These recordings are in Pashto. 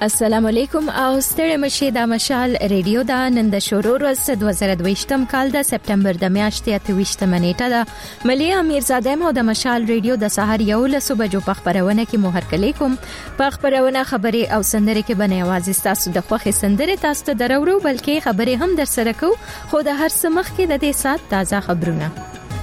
السلام علیکم او ستړي مشه د مشال ریډیو دا نن د شروع ورځ 2022م کال د سپټمبر د میاشتې 28 نیټه ده ملي امیرزاده مو د مشال ریډیو د سحر یو له صبح جو پخبرونه کې مهر کلیکم پخبرونه خبري او سندره کې بنه आवाज تاسو د خوخي سندره تاسو ته درورو بلکې خبري هم در سره کو خو د هر سمخ کې د دې سات تازه خبرونه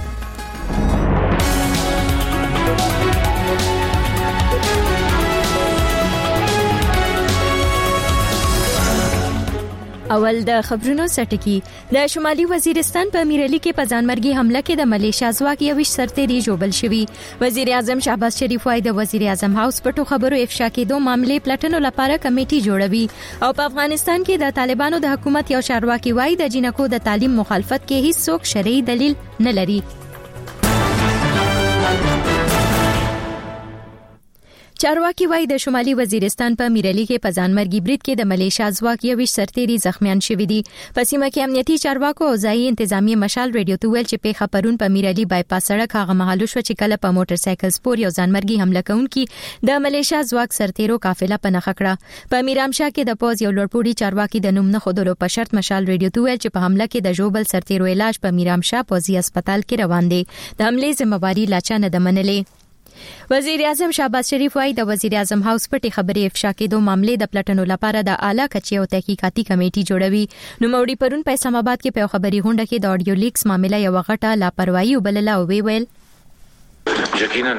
اول د خبرونو سټکی د شمالي وزیرستان په میرلی کې په ځانمرګي حمله کې د ملیشیا ځواک یو سرتيري جوړل شوی وزیر اعظم شهباز شریف وايي د وزیر اعظم هاوس پټو خبرو افشا کېدو معاملې پلټنو لپاره کمیټي جوړوي او په افغانستان کې د طالبانو د حکومت یو چارواکي وايي د جنکو د تعلیم مخالفت کې هیڅ څوک شرعي دلیل نه لري چارواکي وايي د شمالي وزیرستان په میرلی کې په ځانمرګي برید کې د ملیشیا ځواک یو سرتيري زخمیان شوی دي په سیمه کې امنیتي چارواکو او ځایي انتظامی مشال ریډیو ته ویل چې په خبرون په میرلی بایپاس سړک هغه محل شو چې کله په موټر سایکل سپور یو ځانمرګي حمله کوونکي د ملیشیا ځواک سرتیرو قافله په نخ کړه په میرامشاه کې د پوز یو لوړپوړي چارواکي د نوم نه خودلو په شرط مشال ریډیو ته ویل چې په حمله کې د جوبل سرتیرو علاج په میرامشاه پوزي هسپتال کې روان دي د حمله ذمہواری لاچا نه د منلې وزیر اعظم شهباز شریف وايي د وزیر اعظم هاوس پټي خبري افشا کېدو معاملې د پلټنو لپاره د اعلی کچې او تحقیقاتي کمیټي جوړوي نو موړي پرون په اسلام آباد کې په خبري غونډه کې د اډیو لیکس معاملې یو غټه لاپروايي وبلله او ویل یقینا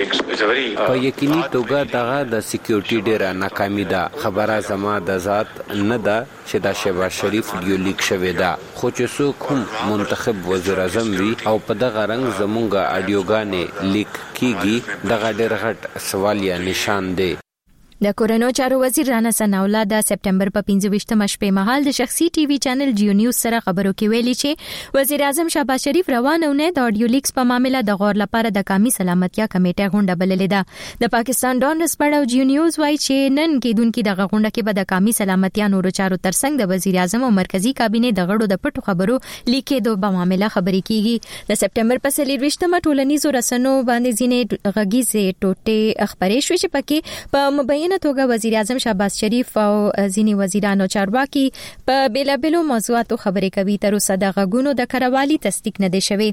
په یقیني توګه دغه د سکیورټي ډیره ناکامي ده خبره زما د ذات نه ده چې دا شهباز شریف یو لیک شوی ده خو چې څوک هم منتخب وزیر اعظم وي او په دغه رنګ زمونږه اډیوګانې لیک کیږي دغه ډیر غټ سوال یا نشان دی د کورونو چارو وزیر رانا ثناءالله د سپټمبر په 25مه شپه مهال د شخصي ټي وي چینل جیو نیوز سره خبرو کې ویلي چې وزیر اعظم شهباز شریف روانونه د اډیو لیکس په معاملې د غور لپاره د قومي سلامتیا کمیټه غونډه بللې ده د پاکستان ډون رسپړاو جیو نیوز وايي چې نن کېدونکو د غونډه کې به د قومي سلامتیا نورو چارو ترڅنګ د وزیر اعظم او مرکزی کابینه د غړو د پټو خبرو لیکېدو په معاملې خبرې کیږي د سپټمبر په 23مه ټولنیزو رسنیو باندې ځینې غږیزې ټوټې خبرې شوې چې پکې په مبینه توګه وزیر اعظم شهباز شریف او ځینی وزیرانو چارواکي په بیلابلو موضوعاتو خبرې کوي تر اوسه د غږونو د کړوالي تصدیق نه دی شوی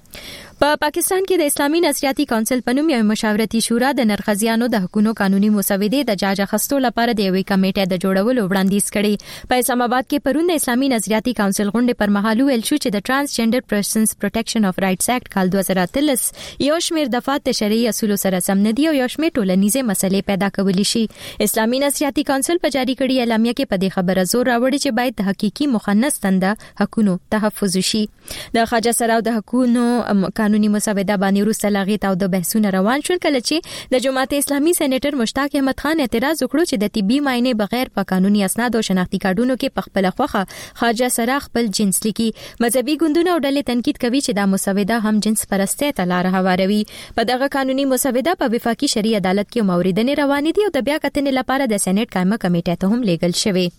په پاکستان کې د اسلامي نظریاتي کونسل په نوم یو مشاورتي شورا د نرخزیانو د حقوقو قانوني مسودې د جاج اخستو لپاره د یوې کمیټې د جوړولو وړاندیز کړي په اسلام آباد کې پرون د اسلامي نظریاتي کونسل غونډې پر مهال ویل شو چې د ترانسجنډر پرسنز پروټیکشن اف رائټس اکټ کال 2013 یو شمېر دفعات د شرعي اصولو سره سم نه دي او یو شمېر ټولنیزه مسلې پیدا کولی شي اسلامي نظریاتي کونسل په جاری کړي اعلامیه کې په دې خبره زور راوړي چې باید د حقيقي مخنث تنده حقوقو تحفظ شي د خواجه سراو د حقوقو قانوني مسوده باندې وروسته لاغې او د بحثونه روان شول کله چې د جماعت اسلامي سېنیټر مشتاق احمد خان اعتراض وکړ چې د طبي معاینې بغیر په قانوني اسناد او شناختی کارتونو کې په خپل خوخه خواجه سرا خپل جنس لیکي مذهبي ګوندونه او ډلې تنقید کوي چې دا مسوده هم جنس پرسته ته لار هواروي په دغه قانوني مسوده په وفاقي شرعي عدالت کې موردنه روان دي او د بیا کتنې لپاره د سېنیټ قائمه کمیټه ته هم لیږل شوی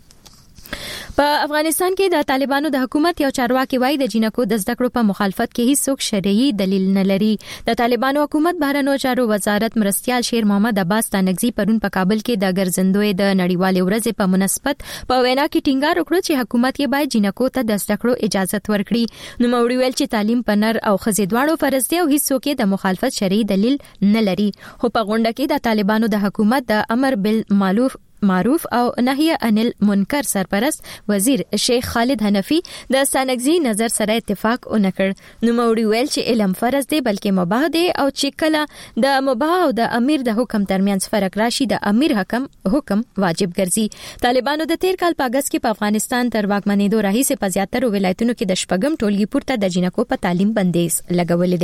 په افغانستان کې د طالبانو د حکومت یو چارواکي وايي د جنکو د زده کړو په مخالفت کې هیڅ څوک شرعي دلیل نه لري د طالبانو حکومت بهرنیو چارو وزارت مرستيال شیر محمد عباس تانګزي پرون په کابل کې د ګرځندوی د نړیوالې ورځې په مناسبت په وینا کې ټینګار وکړ چې حکومت یې باید جنکو ته د زده کړو اجازه ورکړي نو موړي ویل چې تعلیم په نر او ښځې دواړو فرض دی او هیڅ څوک د مخالفت شرعي دلیل نه لري خو په غونډه کې د طالبانو د حکومت د امر بالمعروف او نهي عن المنکر سرپرست وزیر شیخ خالد حنفی د ستانګزي نظر سره اتفاق ونکړ نو موړي ویل چې علم فرض دی بلکې مباح دی او چې کله د مباح او د امیر د حکم ترمنځ فرق راشي د امیر حکم واجب ګرځي طالبانو د 13 کال په اگست کې په افغانستان تر واکمنېدو راهیسې په زیاتره ولایتونو کې د شپږم ټولګي پورته د جنکو په تعلیم بندیز لګولې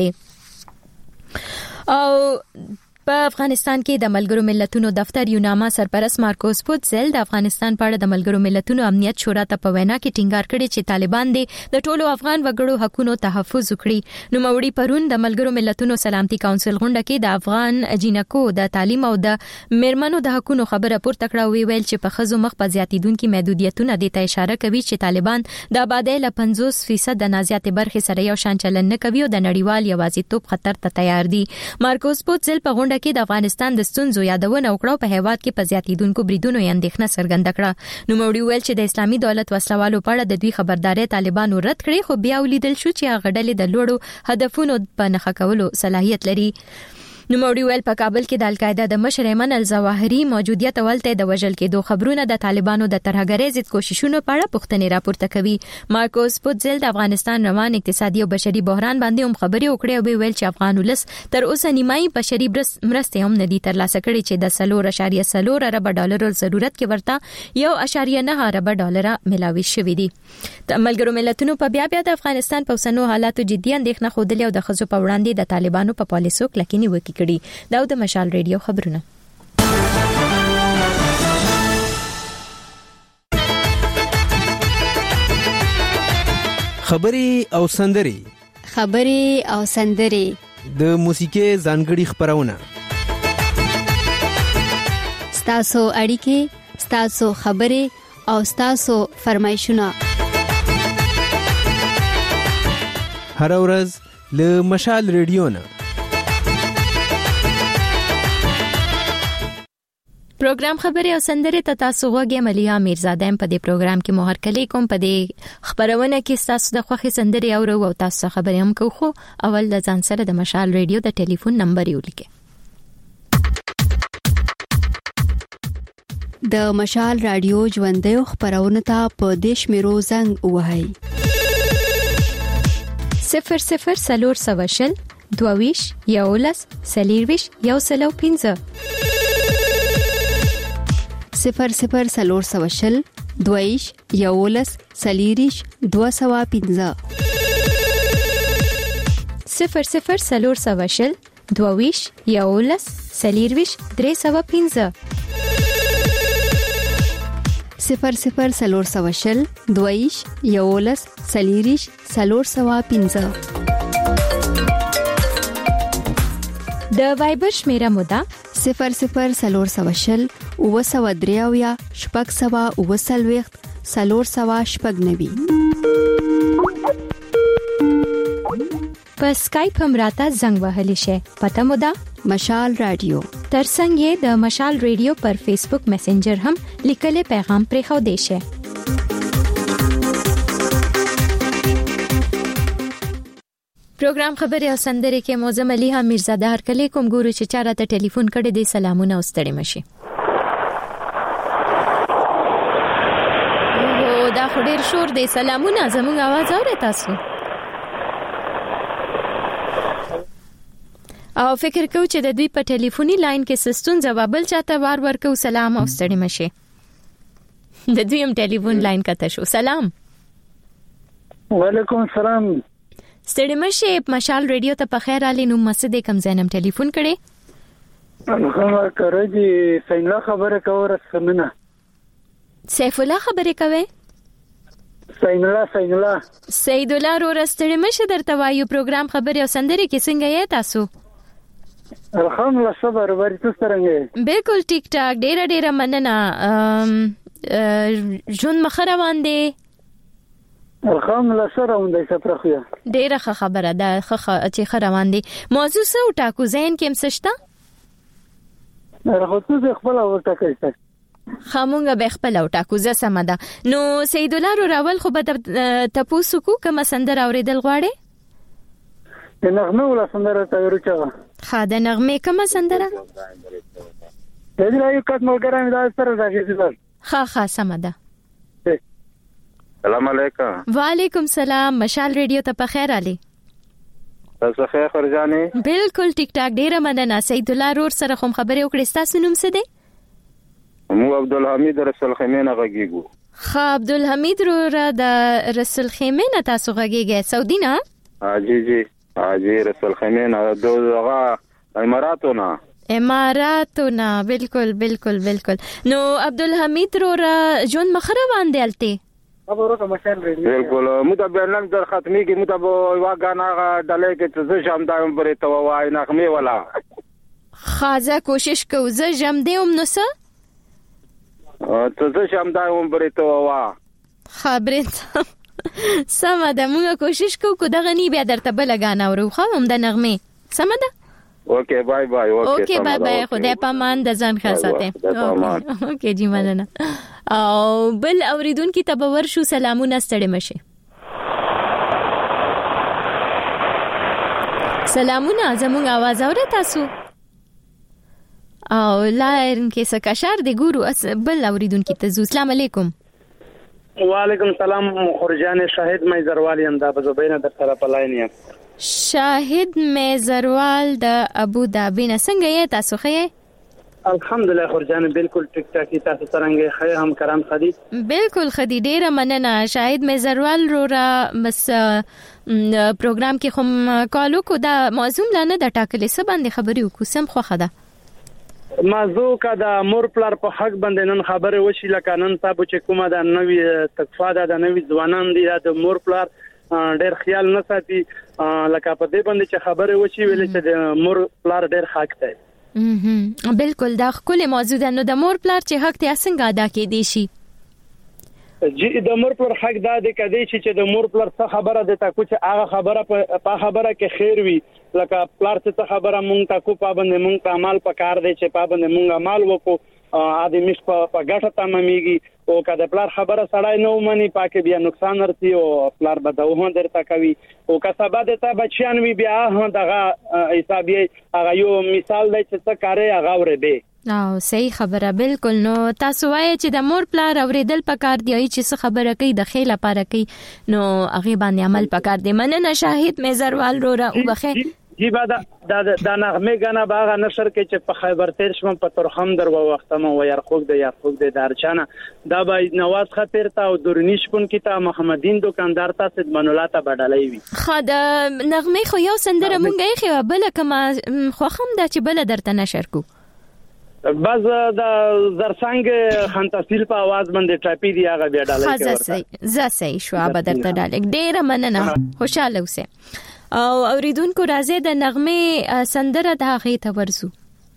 دي او په افغانستان کې د ملګرو ملتونو دفتر یوناما سرپرست مارکوس پوتزل د افغانستان په اړه د ملګرو ملتونو امنیت شورا ته په وینا کې ټینګار کړی چې طالبان د ټولو افغان وګړو حقوقو تحفظ وکړي نو موړي پرون د ملګرو ملتونو سلامتي کونسل غونډه کې د افغان جنکو د تعلیم او د میرمنو د حقوقو خبره پورته کړه او ویل چې په خزو مخ په زیاتیدونکو محدودیتونو د ته اشاره کوي چې طالبان د آبادی له 50% د نازیاتي برخې سره یو شان چلن نه کوي او د نړیوال یوازیتوب خطر ته تیار دي مارکوس پوتزل په غونډه غونډه کې د افغانستان د ستونزو یادونه وکړه په هیواد کې په زیاتیدونکو بریدونو یې اندېښنه څرګنده کړه. نوموړي ویل چې د اسلامي دولت وسلوالو په اړه د دوی خبرداري طالبانو رد کړې، خو بیا ولیدل شو چې هغه ډلې د لوړو هدفونو په نښه کولو صلاحیت لري. نوموړي ویل په کابل کې د القاعده د مشر ایمن الظواهري موجودیت ولته د وژل کېدو خبرونه د طالبانو د ترهګرۍ ضد کوششونو په اړه پوښتنې راپورته کوي. مارکوس پوتزل د افغانستان روان اقتصادي او بشري بحران باندې هم خبرې وکړې او ویل چې افغان ولس تر اوسه نیمایي بشري مرستې هم نه دي ترلاسه کړې چې د 4.4 ارب ډالر ضرورت کې ورته 1.9 ارب ډالر ملاوي شوې دي. د ملګرو ملتونو په بیا د افغانستان په اوسنو حالاتو جدي اندېښنه خوده او د خزو په وړاندې د طالبانو په پالیسو کلکینی وکړي. دا د مشال ریډیو خبرونه. خبري او سندري د موسیقي ځانګړي خبرونه ستاسو اړیکې، ستاسو خبري او ستاسو فرمایشونه هر ورځ له مشال ریډیو نه. پروګرام خبري او سندري ته تاسو غوږی ملیا میرزاده په دې پروګرام کې مهر کلی کوم. په دې خبرونه کې تاسو د خوخي سندري او تاسو خبري هم کوو. خو اول د ځان سره د مشال ریډیو د ټلیفون نمبر یو لیکه. د مشال رادیو ژوندې خبرونه ته په دیش میرو زنګ وهاي 00 سلور سواشل دوویش یولس سلیرویش یوسلو 15 00 سلور سواشل دویش یولس سلیریش 215 00 سلور سواشل دویش یولس سلیرویش 315 00 سلور سواشل دویش یولس سلیریش 315 د وایبر شمیره مودا 00 سلور سواشل وسودریاویا شپږ سوا وسلويخت سلور سوا شپږ نوي. په اسکایپ هم راته زنګ وهلی شي. پته مودا مشال رادیو. ترڅنګ یې د مشال ریډیو پر فیسبوک میسنجر هم لیکلي پیغام پرې خو دی شي. پروګرام خبري او سندري کې موزم علي ها میرزاده هر کله کوم ګورو چې چاره ته ټلیفون کړي دي. سلامونه او ستړي مشي. او دا خډیر شور دی. سلامونه، زموږ आवाज اورئ تاسو؟ او فکر کوم چې د دوی په ټلیفوني لاین کې سستون جوابل چاته وار ورکو. سلام او ستړي مشي. د دوی هم ټلیفون لاین کته شو. سلام. وعلیکم السلام. ستړي مشي. مشال ریډیو ته په خیر علي نو مسجد کم زینم ټلیفون کړي. خبر کړی دی. سین الله خبره کوي رسمنه. سیف الله خبره کوي. سین الله سید الله رو ستړي مشي درته وایو. پروګرام خبري او سندري کې څنګه یې تاسو؟ الحمدلله صبر ورته څنګه؟ بالکل ټیک ټاک. ډېر مننه. جون مخره باندې الحمدلله سره وندای سفرخیا. ډېر ښه خبره ده چې خره باندې موضوع سو ټاکو زین کې مسشتا. راغوتو زه خپل ورټکای. خامونګه به خپل ټاکو زه سم ده. نو سید الله رو راول خو به تاسو کو کوم سندر اوریدل غواړي؟ د نغمه ولا سندره ته ورچا. خاده نغمه کوم سندره؟ د دې یو کټ ملګری دا سره راځي. ها سم ده. السلام علیکم. وعلیکم السلام. مشال ریډیو ته په خیر علي. تاسو خیر فرجاني؟ بالکل ټیک ټاک. ډیره مننه. سید الله رور سره کوم خبرې وکړې؟ تاسو نوم څه دی؟ مو عبدالحمید رسول خیمه غږیږو. خا عبدالحمید رور د رسول خیمه تاسو غږیږئ. سعودي نه؟ جی رسول خیمه دوغه اماراتونه. بالکل. نو عبدالحمید رور جون مخره باندې الته خبرو مشال ریډیو. بالکل. مو ته بیان در ختمي کې مو ته واګانا ډلې کې څه شام دایم پرې ته وای نغمه ولا. خازه کوشش کو زه جام دیوم نو څه څه شام دایم پرې ته وا. خبرت سم ده. موږ کوشش کو دغه نی بیا درته بل غانا ورو خو هم د نغمه سم ده. اوکے بای بای. اوکے بای بای. خدای پامان د ځان ښه ساتئ. اوکے جی مننه. او بل اوریدونکو ته به ورشو. سلامونه ستړي مشه. سلامونه زموږ आवाज اورئ تاسو؟ او لاین کې څه کشر دی ګورو بل اوریدونکو ته. السلام علیکم. وعلیکم السلام. خورجان شاهد میزروال یم د ابوظبی نه در سره په لاین یم. شاهد میزروال د ابوظبی نه. څنګه یې تاسو ښه؟ الحمدلله خورجان بالکل ټیک ټاک. تاسو څنګه ښه هم کرام خدي؟ بالکل خدي. ډیره مننه شاهد میزروال را بس پروګرام کې کوم کالو کو دا موضوع لانه د ټاکلې څه باندې خبرې وکوسم خو خدا موضوع کا د مور پلار په حق باندې نن خبره وشي. لکه نن تاسو چې کومه د نوې تکفا د نوې ځوانان دي د مور پلار ډېر خیال نه ساتي. لکه په دې باندې چې خبره وشي ویل چې د مور پلار ډېر حق دی. بالکل دا خپل موضوع ده. نو د مور پلار چې حق ته څنګه ادا کېدی شي؟ جی د مور پلار حق دا دی کدی چې د مور پلار څه خبره ده تا کو چې هغه خبره په خبره کې خیر وي. لکه پلار څه خبره مونږ تا کو پابند مونږ ته عمل پکار دی چې پابند مونږ عمل وکړو. ادمې په ګټه تمامېږي. او کله پلار خبره سړای نو مني پاکه بیا نقصان ورتي او پلار بدوه درته کوي. او که سبا د تا بچیان وی بیا دغه حسابي هغه یو مثال دی چې څه کاری هغه ورې دی. او صحیح خبره. بالکل. نو تاسو وایي چې د مور پلار اوریدل پکار دی چې څه خبره کوي د خیر لپاره کوي نو هغه باندې عمل پکار دی. مننه شاهد میزروال رو را وبخه. جی بعد دا نغمه غنا باغ نشر کې چې په خیبر تیر شم په ترخم در وختمه و یارخوک د دارچانه دا به نواز خطر تا او درنیش کون کی تا محمدین دکاندار تا سید منولا تا بدلای وی. خد نغمه خو یو سندره مونږه خو بل کما خو هم دا چې بل درته نشر کو. باز دا زرسنګ خان تحصیل په आवाज باندې ټاپی دی هغه بیا ډالای کوي. زه شو بدرته ډالک. ډیره مننه. خوشاله اوسه. او اوریدونکو راځي د نغمه سندره د هغه ته ورسو.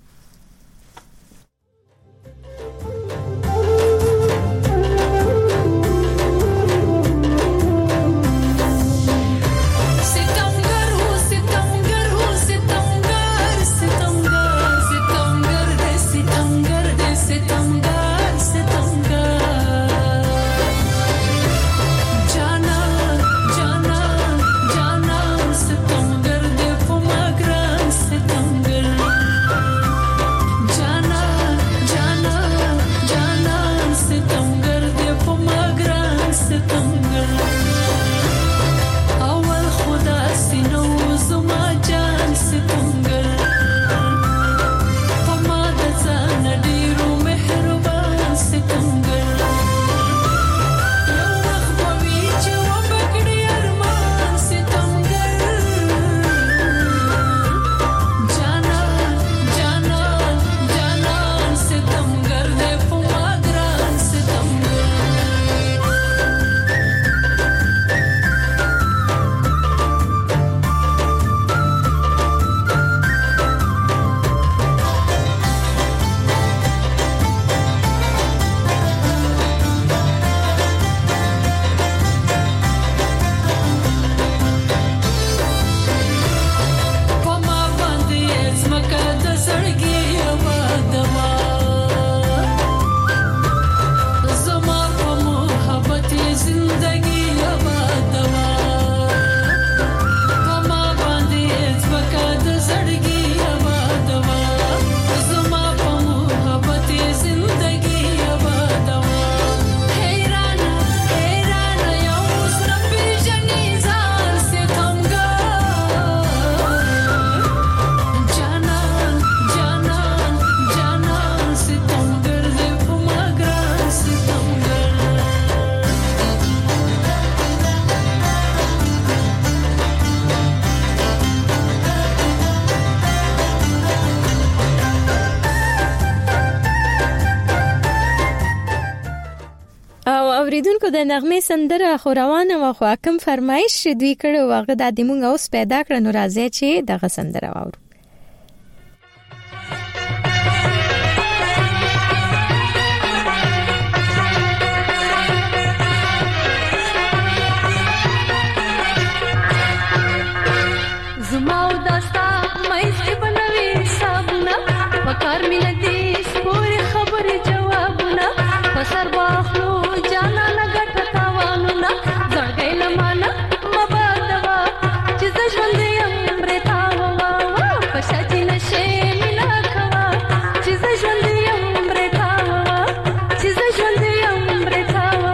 اوریدونکو د نغمه سندره خو روانه و خو کوم فرمایش دوی کړو هغه د دموږ اوس پیدا کړ نو راځي چې دغه سندره واورو. زما او دستا مې سی بنوي کار مینه دې سپورې خبرې جوابونه په سر واخلو جانانه ګټه تاوانونه زړګی له مانه مبادوه چې زه ژوندی یم برې تاوه په شا چې نشې مینا کوه چې زه ژوندی یم برې تاوه چې زه ژوندی یم برې تاوه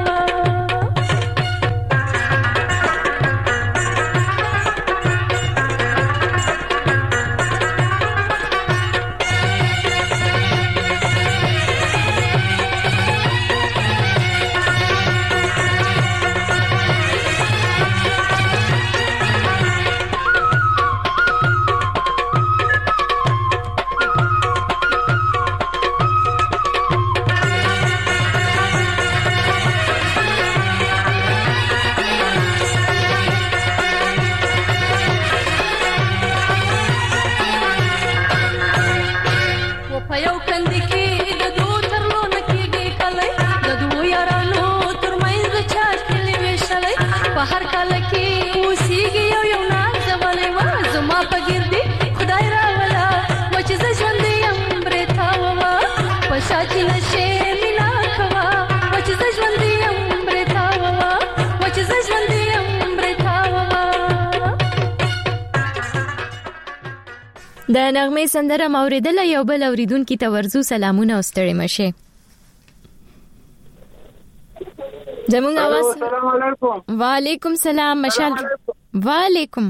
د نغمې سندره موریدل یو بل اوریدونکو ته ورزو سلامونه واستړي مشه. زمونږ आवाज السلام علیکم. وعلیکم سلام مشال. وعلیکم.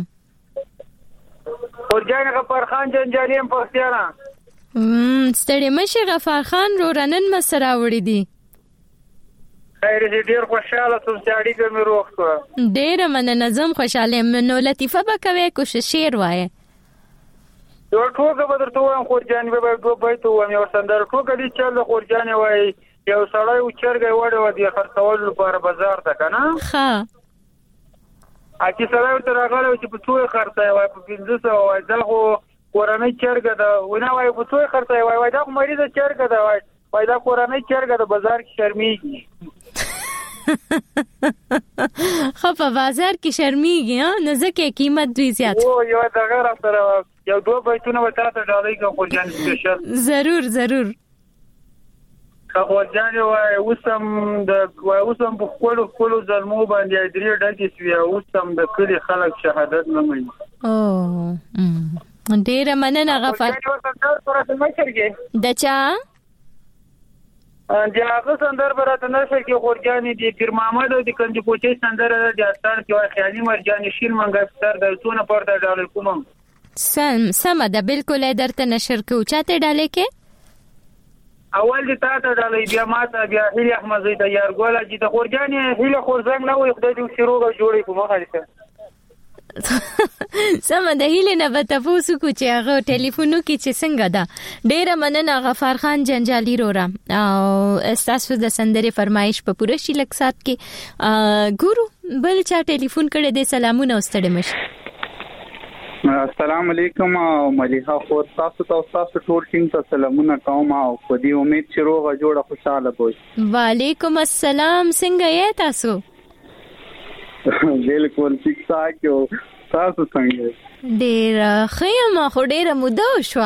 ورجان غفار خان جنجالیم پښتیانا. ستړي مشه غفار خان رو رنن مسره وړي دي. خیر دې ډیر خوشاله څو چاړي کې مې روغ. ډیر مننه زم خوشاله منو لطیفه بکوي کوشش شعر وایي. یو ټوګه به درته وایم خورجان به دوه بیت وایم یو سندره ټوګه دي چې له خورجان وایي یو سړی و چرګ وړه و دی خرڅول لپاره بازار ته کنه ها اکی سړی ورته راغلی چې په څو خرڅای وای په 1500 وای دا خو کورنۍ چرګ ده ونه وای په څو خرڅای وای دا خو مریض چرګ ده وای دا کورنۍ چرګ ده بازار کې شرمېږي خو په بازار کې شرمېږي نه ځکه قیمت دوی زیات او یو دغه را سره یو دوه بیتونه وتا ته ډالۍ کوم خورجان سپیشل ضرور خورجان وای اوسم په خپل ظلمو باندې درې ډکې سوی اوسم د کلی خلک شهادت نه مې او ډیر مننه غفار دچا هغه سندر برات نشه کې خورجانې دي پیر محمد او د کنج کوچي سندر د جاستان کې وای خیالي مرجانې شین منګه ستر د څونه پورته ډالۍ کوم سم ده بالکل درته نشر کو چاته ډالۍ کې اول دې تاسو ډالۍ بیا ماته بیا هیله احمد زې تیار ګولا چې د خورجانې هیله خورزنګ نه وي خدای دې شروع جوړې کوم خالصه سم ده هیله نه به تاسو کو چې هغه ټلیفونو کې چې څنګه ده ډیره مننه غفار خان جنجالي رورا او تاسو د سندره فرمایش په پوره شي لک سات کې ګورو بل چا ټلیفون کړي دې سلامونه واستړي مشه. السلام علیکم مليحه خو تاسو ټول ټیم ته سلامونه کوم او په دې امید چې روغه جوړه خوشاله وي. وعلیکم السلام څنګه یې تاسو؟ بالکل ٹھیک ٹھاک یو تاسو څنګه؟ ډیر خیم خو ډیر موده شو.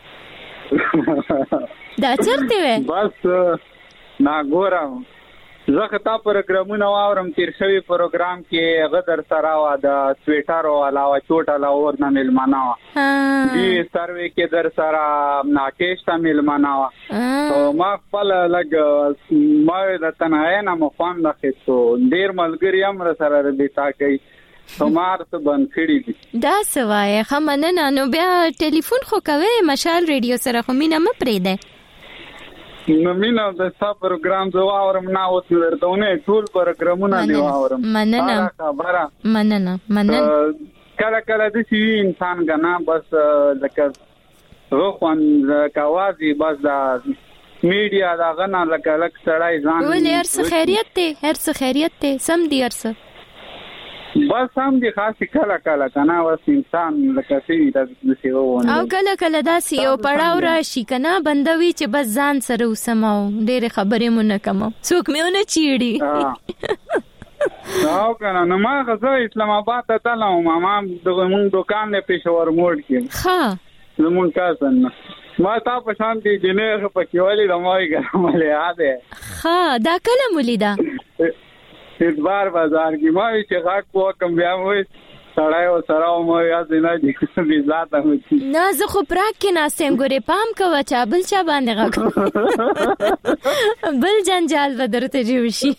دا چرته وې؟ بس نا ګورم زه خطا پروګرامونه واورم تیر شوی پروګرام کې غدر سره وا د سویټر او علاوه چوټ علاوه نه ملمانه وا دې سروي کې در سره ناکېش ته ملمانه وا او ما خپل لګ ما د تنهایی نه مخوان نخېتو ډیر ملګری هم سره دې تاکي سمار ته بند کړی دي دا سوای خمنه نو بیا ټلیفون خو کوي مشال ریډیو سره خو مینه م پرې ده نو مینا د ستا پروګرام زه واورم نه اوس ورته ټول پروګرامونه دی واورم مننه کله د سی انسان غنا بس لکه روخوان کاوازي بس د میډیا دا غنا لکه سړای ځان ولې هر څه خیریت ته سم دی ارسه بس هم دي خاصه کله کنه واس انسان لکه سی د سی وونه او کله دا سی او پړاو راشي کنه بندوي چې بس ځان سره وسمو ډېر خبرې مونږ کوم څوک میونه چیړي نو کنه نو ما غزه اسلام آباد ته تلم ما دغه مونږ دکان له پېښور موړ کې ها زمون کاسن ما تا په شان دي جنې په کېوالي د ماوي ګرامله یاده ها دا کله مولیدا اتوار بازار کې ما چې غاټ کو کم بیا وې سړای او سراو مو یاد نه دي چې ذات هم نه زه خو پراک کې ناسم ګورې پام کوه چا بل چا باندې غاټ بل جنجال بدرته جوړ شي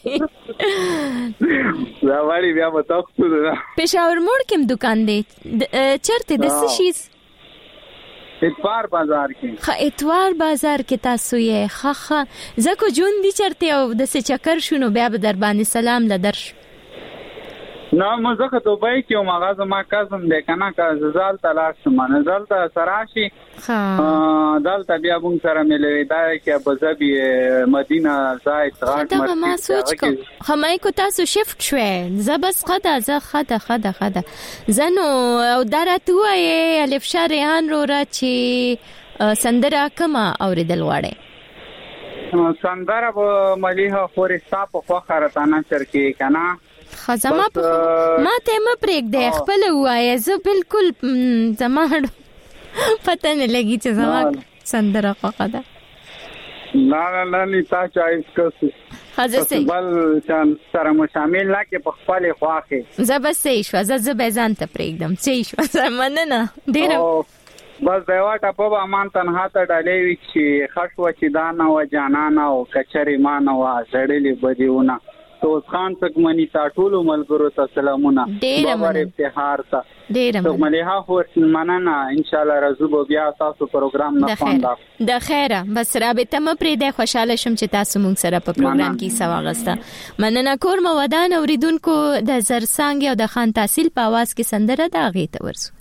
دا وړي بیا په تاسو ده پېښور موړ کې دکان دی چرته د څه شي اتوار بازار کې اتوار بازار کې تاسو یې خخه زکه جون دي چرته او د څه چکر شونو بیا به در باندې سلام لدرش نه مزه دوبای کې او مغازه ما کازم ده کنه که زال تلاش منه زال ته سراشي دلته بیا بون سره ملوي دا کې ابوظبي مدینه زاید غاټ دا ما سوچ کو همای کو تاسو شفت شوه زبس خدا خدا زنو او درته وای الف شریان رو را چې سندره کما اوریدل غواړي سندره په مليها فورستا په فخرتانه چرکی کنه خزما ما ته م پرېګ دی خپل وای زه بالکل زما پته نه لګی چې زما سندره خوخه ده نه تا چایس کوس حاضر بل چان سره مو شامل لا کې په خپل خواخه زبسې شو زه به ځان ته پرېګدم چې شو مننه ډیر بس دیوا ټاپو امان تنها ته ډالې وی چې خښو چې دانا و جانانا او کچري مان و زړلې بدیونه تو خان څنګه تا ټول ملګرو ته سلامونه بابر افتخار ته ډیر مليها هورس مننه ان شاء الله رزوب بیا تاسو پروګرام نه خواندا د خیره بس رابطه م پرې د خوشاله شم چې تاسو مونږ سره په پروګرام کې سواغسته مننه کور مو ودان اوریدونکو د زرسانګ او د خان تحصیل په आवाज کې سندره دا غي ته ورسو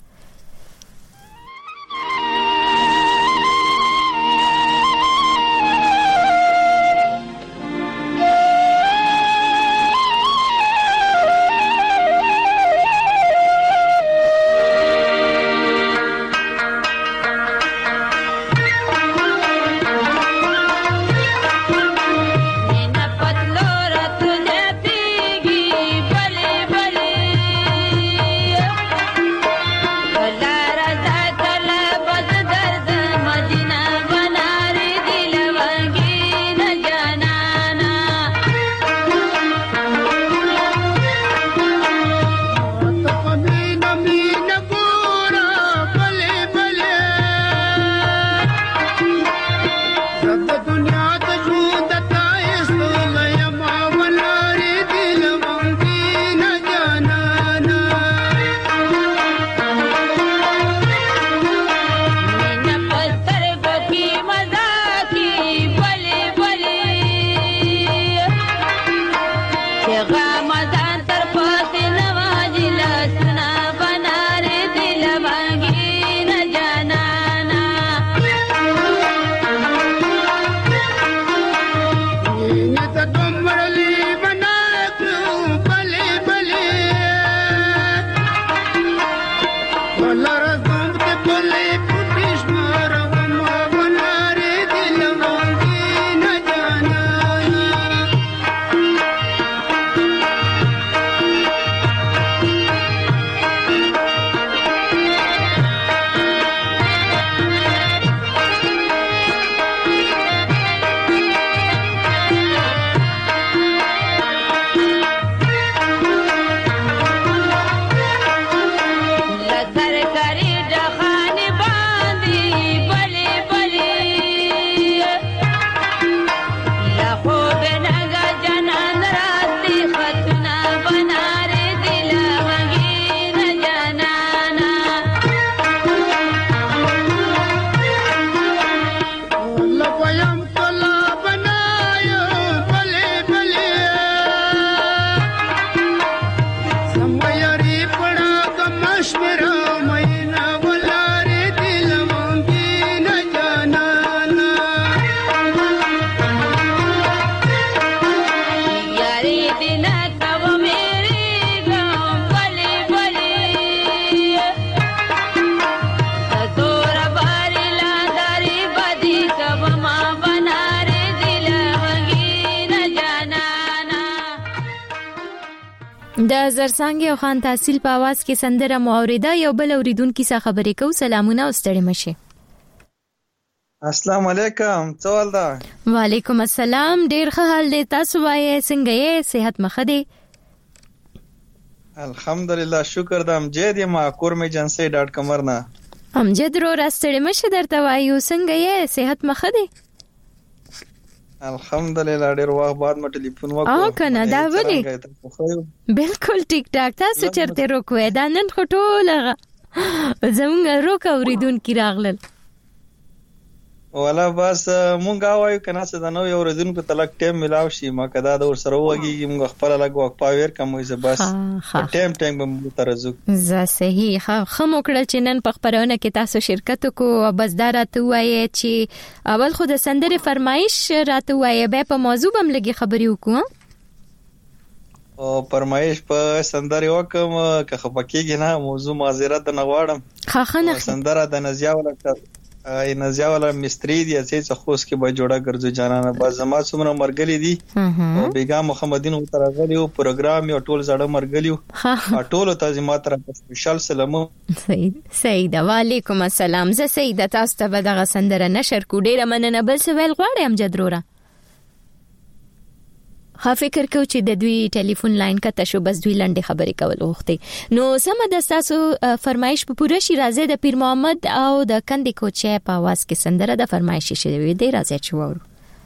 د زرسانګ او خان تحصیل په आवाज کې سندره مو اوریدا یو بل اوریدونکو څخه خبرې کو سلامونه او ستړي مشه السلام علیکم، څه حال ده؟ وعلیکم السلام، ډیر ښه حال دی. تاسو وایئ څنګه یې؟ صحت مخه دی؟ الحمدلله، شکر ده. امجد یم، کورم ایجنسی .com نه. امجد رو راستړی مشه درته وایو، څنګه یې؟ صحت مخه دی؟ الحمدلله، ډیر وخت بعد ما ټلیفون وکړ. او کنه دا ولې؟ بالکل ټیک ټاک. تاسو چرته روکوي؟ دا نن خو ټول زمونږ روک اوریدونکي راغلل. ولا بس مونږه وایو کنه چې دا نو یو ورځونکو تلک ټیم ملاو شي، ما کدا د ور سره وږي مونږ خپل لګ وک پاور کوم زه بس ټیم به ترزو ز صحیح. خمو کړل چې نن په خبرونه کې تاسو شرکت کو، بس دا راته وایي چې اول خو د سندره فرمایش راته وایي، به په موضوع بم لګي خبري وکړو. او فرمایش په سندره وکم که خپکیږي نه، موضوع معذرت نه غواړم. خاخنه سندره د نزیا ولا نزیا ولا مستری دی چې خوس کې به جوړه ګرځو جانانه. با زما څومره مرګلي دي او بیګا محمدین او ترغلیو پروګرام یو ټول زړه مرګلیو ټول تعظیمات را سپیشل سلام. سعید وعلیکم السلام. زه سعید تاسو ته دغه سندره نشر کو، ډیره مننه. بل څه ویل غواړم جدروره؟ ها فکر کو چې د دوی ټلیفون لاین کته شو، بس دوی لنډه خبرې کول وغوښتي. نو سم د تاسو فرمایش په پوره شي راځي د پیر محمد او د کندې کوچې په आवाज کې سندره د فرمایش شوی دی، راځي چې وورو.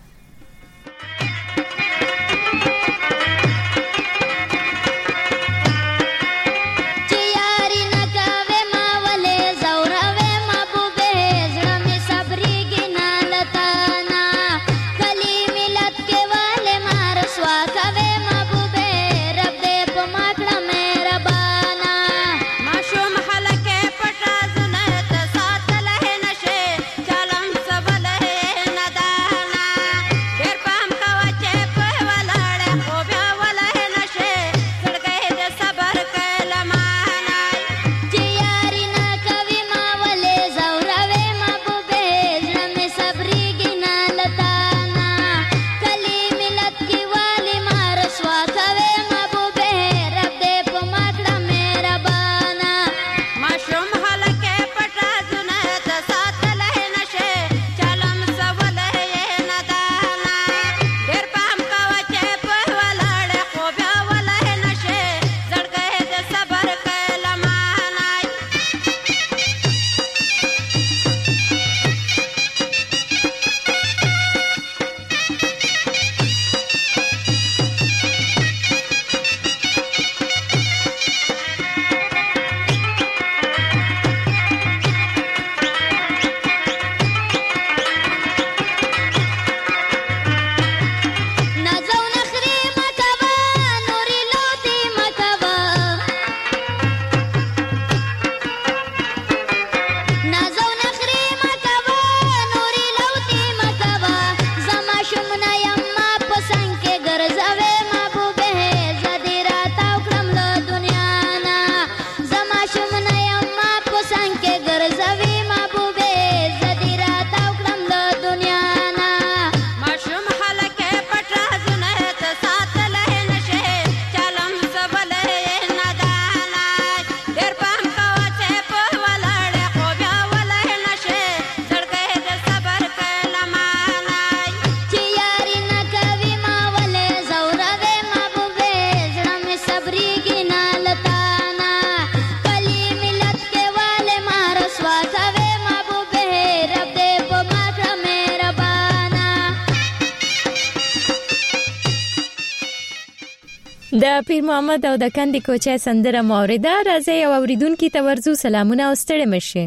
د پیر محمد او د کندې کوچې سندره موریده. راځي او اوریدونکو ته ورزو سلامونه او ستړي مشه.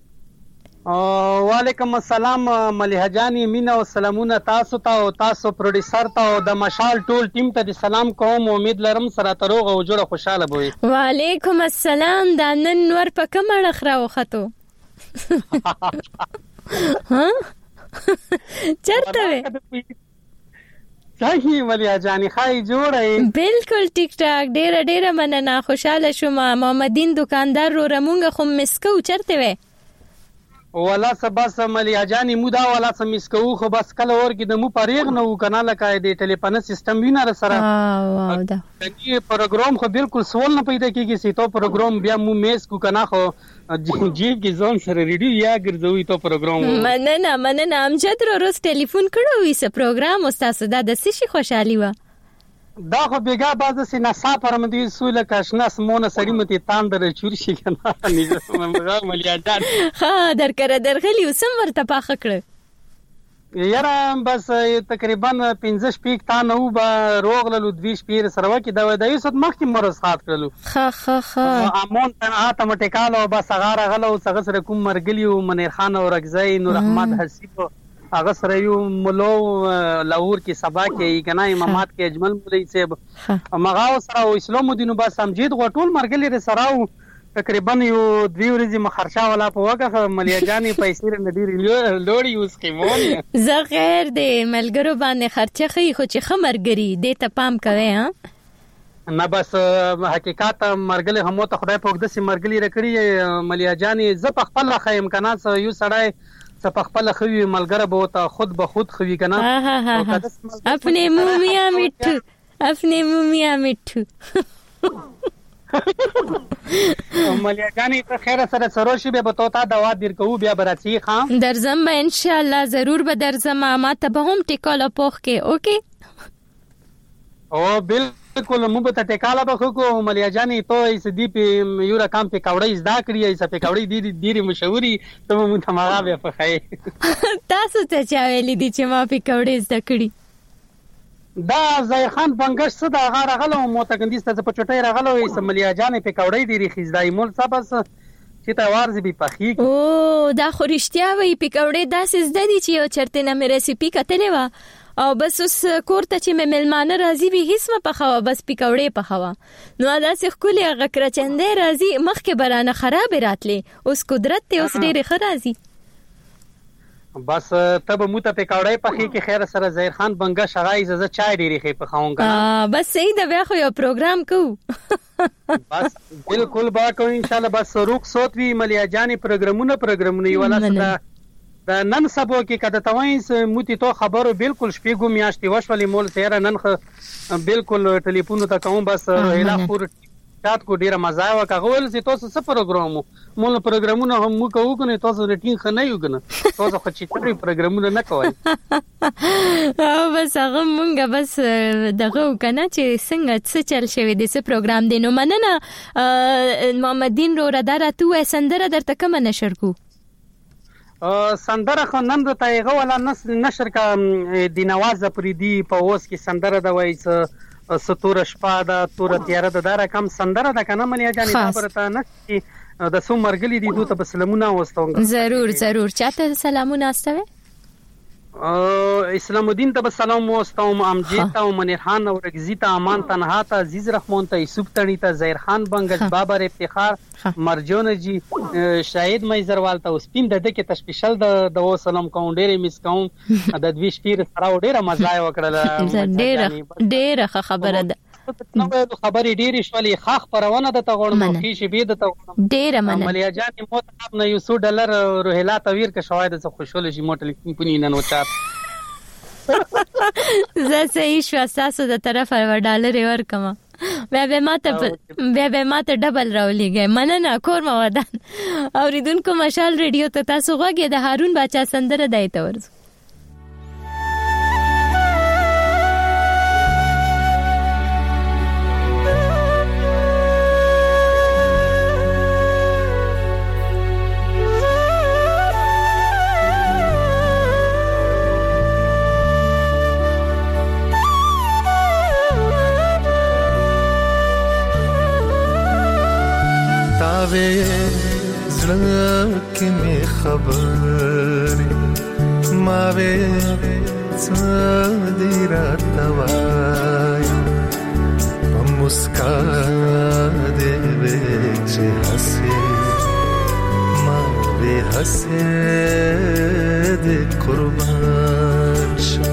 وعلیکم السلام ملیحه جانی، مینا او سلامونه تاسو ته او تاسو پروډوسر ته او د مشال ټول ټیم ته د سلام کوم. امید لرم سره تروغه او جوړه خوشاله بوي. وعلیکم السلام. دا نن نور په کوم اړه خرا وختو؟ ها چرته صحیح ملیحه جانی، خای جوړه. بالکل ټیک ټاک. ډیره مننه، خوشاله شوم. محمدین دکاندار رو رمونګه خو مسکو چرته وې؟ ولا څه بس ملیا جانې مو دا ولا څه میس کوو خو بس کله اور کې د مو پریغ نه و کنه لکه د ټلیفون سیستم وینر سره دا پروګرام خو بالکل سوال نه پیدا کیږي چې تو پروګرام بیا مو میس کو کنه خو جیب کې ځون سره ریډیو یا ګرځوي تو پروګرام مننه امجد روز ټلیفون کړو وي څه پروګرام استاد دا د سشي خوشحالي و دا خو بیګا باز سي نسا پرمدي سوله کاشنا سمونه سړی متي تاندر چورشي کنه نه ملیا جان ها درغلی وسم ورته پاخه کړ یاره بس تقریبا 15 شپږ تا نو به روغلو دوی شپیر سره کې دا د یوسف مخکې مرز خاط کړلو خ امون ته اتمټیکالو بس غاره غلو څنګه سره کوم مرګلیو منیر خان او رغزی نور احمد حسیب هغه سره یو مولو لاهور کې سبا کې کنه امامات کې اجمل مولوی صاحب مغاو سره اسلام الدین بس امجید غټول مرګلی سره تقریبا یو 2 ورځې مخرشا ولا په وګه ملیا جانې پیسې ندی لوړی اوس قیمونه زه غیر د ملګرو باندې خرچه خي خو چې خمرګری دې ته پام کوي ها نه بس حقیقت مرګلی هم ته خدای په دسي مرګلی رکړي ملیا جانې ز په خپل خیم کنه یو سړی څه په خپل خوي ملګری به ته خود به خود خوي کنه خپل مومیا میټو ملیا جانی ته خیر سره سروشي به تو تا دوا دیر کو بیا براتي خام درځم به ان شاء الله ضرور به درځم ما ته به هم ټیکاله پوخ کې اوکي او بالکل مو به ټیکاله به کو ملیا جانی تو ایس دی په یو رقم په کاوړی زدا کړی ایس په کاوړی ډیری مشهوري ته مو ته ماغه به فخای تاسو ته چا ویلی دي چې ما په کاوړی زدا کړی دا ظاهر خان بنگش څه دا غاره غلو موتګندیس ته په چټای راغلو ایس ملیا جانې په کاوړی ډیری خزدای مول صاحب چې تا وارز به پخی او دا خو رښتیا وی په کاوړی داسې زده دي چې چرته نه مې ریسیپی کتلې و او بس اوس کوړه چې مې ملمانه راځي به هیڅ ما پخوا بس په کاوړی پخوا نو داسې خولي غکر چندې راځي مخکې برانه خراب راتلې اوس قدرت ته اوس ډېر خرازي بس تب مو ته پکاوړی پخې کې خیر سره ظاهر خان بنگا شغای زه چای ډیری خې پخاون کنه بس صحیح دا بیا خو یو پروګرام کو بس بالکل با کو ان شاء الله بس روق صوت وی ملیا جانی پروګرامونه ولا صدا دا نن سبو کې کده توینس موتی تو خبرو بالکل شپږو میاشتې وشولې مول سره نن بالکل ټلیفون ته کوم بس اله پور شات کو ډیره مزه وکغول چې تاسو څه پروګرامو مول پروګرامونه هم مو کوو کنه تاسو رټین خنه یو کنه تاسو خو چې ټری پروګرامونه نه کوي او بس هغه مونږه بس دغه کنه چې څنګه څه چل شوی د څه پروګرام دی نو مننه محمدین رو ردار تو سندره درته کوم نشر کو سندره خو نن د تایغه ولا نشر کا د نواز پریدي په اوس کې سندره د وایس ستوره شپه دا تور تیاره د دره کم سندره د کنه ملیا جانی دا پرته نه د سو مرګلی دي دوه سلامونه واستوم ضرور چاته سلامونه استوي اسلام الدین ته سلام واستوم امجید ته منیر خان او رغزی ته امان تنها ته عزیز رحمان ته یوسف تڼي ته ظاهر خان بنگش بابر افتخار مرجون جی شاهد مېزروال ته سپین د دې کې تشپیشل د سلام کوم ډېر میس کوم د دوی شپیر سره ډېر مزه وکړه ډېر خبره ده نو خبرې ډېرې شولې خاخ پرونه د تغون مخې شي به د تغون ډېر مننه ملیا جان مو ته نه $100 روهلا تویر که شواهد څه خوشاله شي موټل کمپنی نه نوچات زه صحیح شو تاسو د طرفه $1 ورکما بیا به ماته ډبل راولېږي مننه کور مو ودان اوریدونکو مشال ریډیو ته تاسو غوږی د هارون باچا سندره دایته ورز زړه می خبر ما وې څه دی راتوای په مسکا دې وې چې حسې ما وې حسې دې قربان شه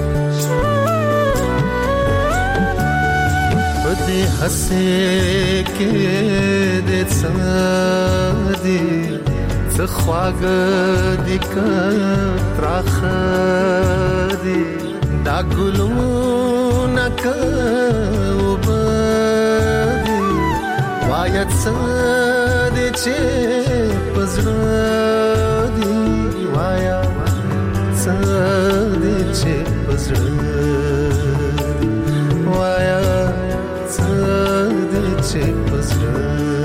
دې حسې کې دې څادي خواږه دي تراخه دي دا ګلونه کوبدي وایت سده چې پزړه دي وایا سده چې پزړه دي وایا سده چې پزړه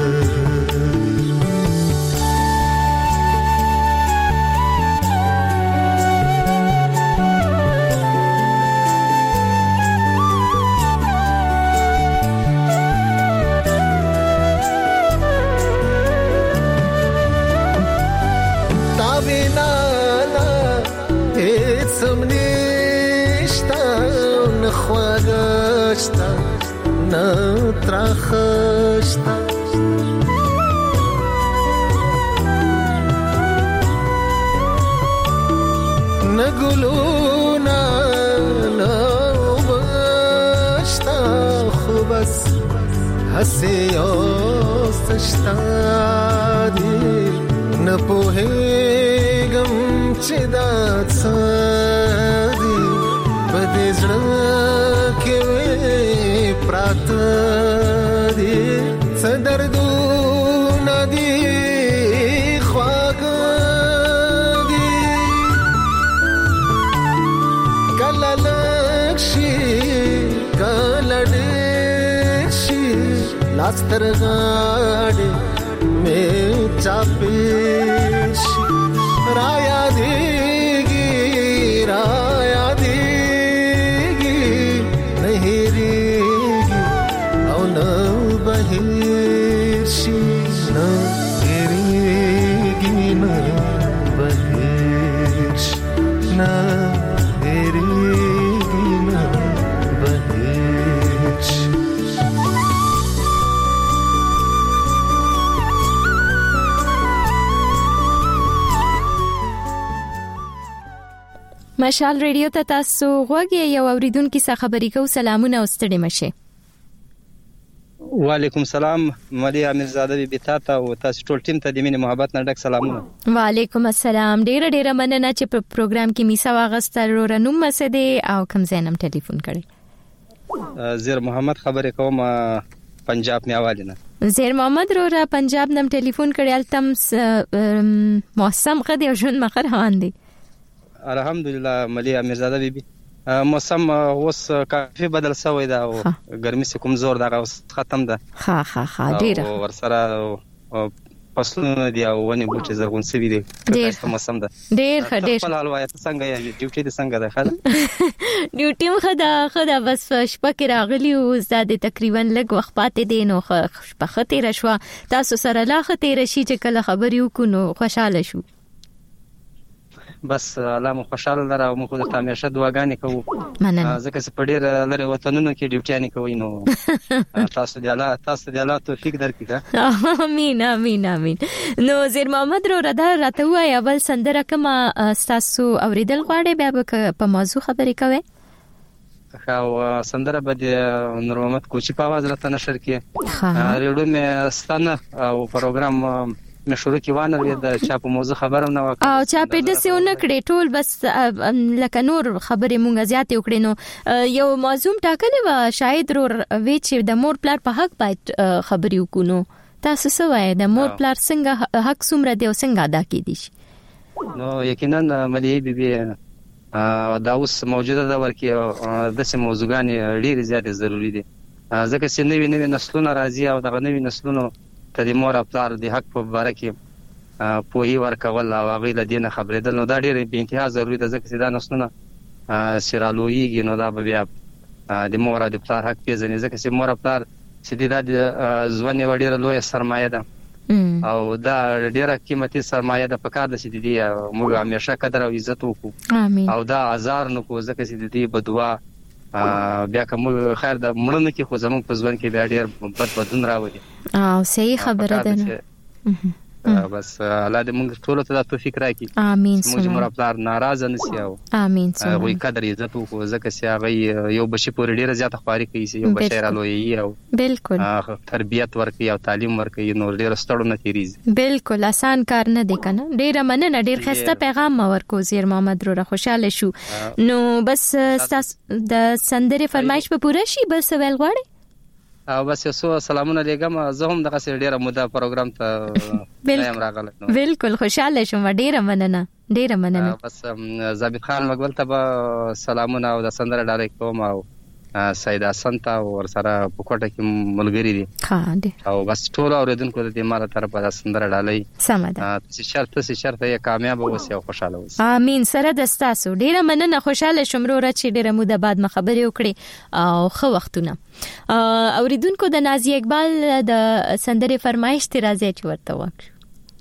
خواږشتا نه تراخشتا نه ګلونا نه وبشتا خو بس هسې اوسشتا دی نه پوهېږم چې دا څه دی په دې زړه پراته دي څه دردونه دي خواږه دي کله لږ شي کله ډېر شي لاس تر غاړې مې چاپې شي را یادېږي مشال ریډیو ته تاسو غوږی یو اوریدونکو څخه خبرې کو. سلامونه او ستړي مشه. وعلیکم السلام ملي امیرزاده بي تاته او تاسو ټول ټیم ته د مینې محبت نه ډک سلامونه. وعلیکم السلام. ډېر مننه چې په پروګرام کې میسا واغستل رونم مسده او کوم زینم ټلیفون کړی. زیر محمد خبرې کوم پنجاب میوالینه. زیر محمد را پنجاب نم ټلیفون کړی التم موسم غدي او جون مخر روان دي. الحمدلله ملي امیرزاده بي موسم اوس کافي بدل شوی دا او ګرمي سه کوم زور دا اوس ختم ده. ها ډیره ور سره فصلونه دی او ونی بوټي زرغون سوي دي. ډیر موسم ده. ډیر په حالوایت څنګه یې ډیوټي دي څنګه ده خاله ډیوټي خدا بس شپه کې راغلی او زاده تقریبا لږ وخت پاتې دي نو شپه تیر شو. تاسو سره لا خته رشي چې کله خبرې وکونو خوشاله شو. بس الله مو خوشاله لره او موږ د همیشه دعاګانې کوو ځکه چې په ډېر لري وطنونو کې ډیوټیانې کوي نو تاسو دی الله توفیق درکړي. امين. نو زیر محمد راته وای اول سندره کما تاسو اوریدل غواړي بیا په موضوع خبرې کوي. خو سندره به د نور محمد کوچی په आवाज راته نشر کې ریډیو مې ستانه او پروګرام مشورو کې وانه د چا په موضوع خبرم نه وکړ او چا په دسه ونه کړې ټول بس لکه نور خبرې مونږ زیات وکړې نو یو موضوع ټاکلې و شاید وی چې د مور پلار په حق باید خبرې وکړو. تاسو څه وایي د مور پلار څنګه حق څومره دی او څنګه ادا کیدی شي؟ نو یقینا ملي بي دا اوس موجوده دا ورکه د سه موضوعګان ډېر زیات ضروری دي ځکه چې نوې نسلونه راځي او د نوې نسلونو ته د مور خپل د حق په اړه کې پوهی ورکول او هغه له دینه خبرېدل نو دا ډېر به انتها ضروری ده ځکه چې دا نسلونه سیرالویږي نو دا بیا د مور د خپل حق پیژني ځکه چې مور خپل چې د ځواني وړي لوی سرمایه ده او دا ډېره قیمتي سرمایه ده په کار د چې دی موږ همیشه قدر او عزت وکړو او دا هزار نو کو ځکه چې دی بدوا بیا کوم خیر د مړنه کې خو زموږ په ځوان کې بیا ډېر بدون راوړي او صحیح خبره ده بس الله دې موږ ټول ته توفیق راکړي امين موږ مور خپل ناراضه نشي او امين وي قدر عزت او زکه سي هغه یو بشي پورې ډیره زیاته خواري کوي یو بشي رالوي او بالکل تربيت ورکي او تعلیم ورکي نو ډیره ستړو نه تیریږي بالکل آسان کار نه دی کنه ډیره مننه ډیر خسته پیغام ورکو زیر محمد رو خوشاله شو نو بس د سندره فرمایش په پوره شي بس ویل غواړي او بس یو سلامونه لګم زه هم دغه سره ډیره موده پروګرام ته یم راغله بالکل خوشاله شوم ډیره مننه بس ضابط خان مقبل ته به سلامونه او د سندره ډالۍ کوم او سید حسن ته ور سره په کوټه کې ملګری دي ها دي او بس ټول اوریدونکو د ماله طرفه د سندره ډالۍ سمده چې شرط یې کامیاب اوسې او خوشاله اوسې امين سره د تاسو ډیره مننه خوشاله شوم را چې ډیره موده بعد خبرې وکړي او خو وختونه اوریدونکو د نازي اقبال د سندره فرمایش ته راځي چې ورته وکړو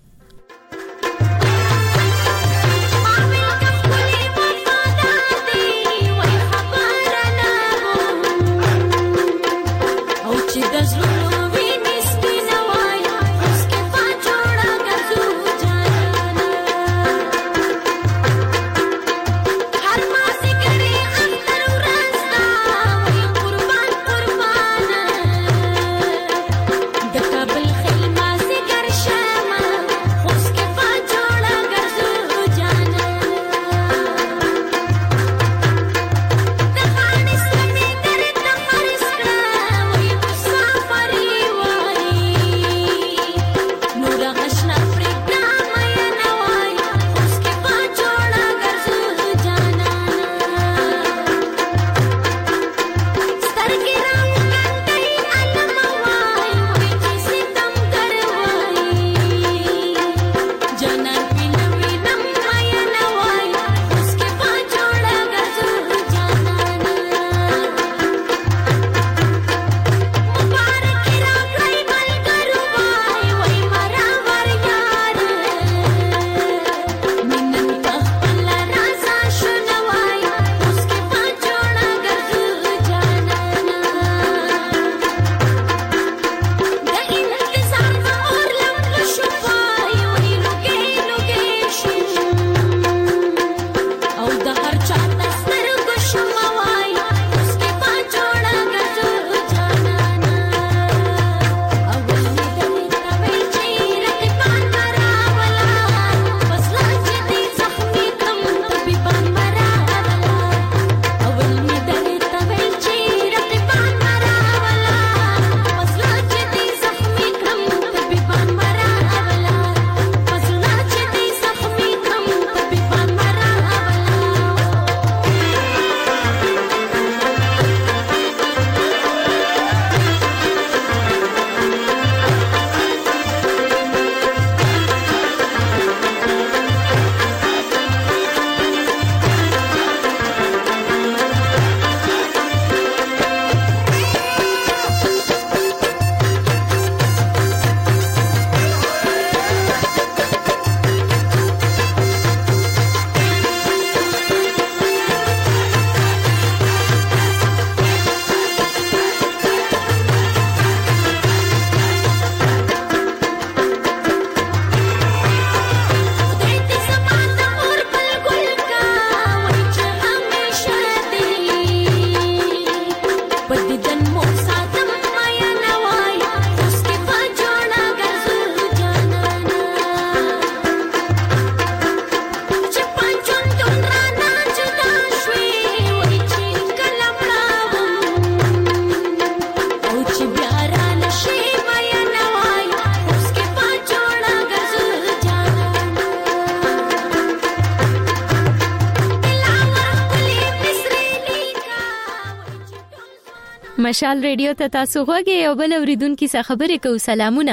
مشال ریډیو ته تاسو غوږی او بل اوریدونکو څخه خبرې کوو. سلامونه،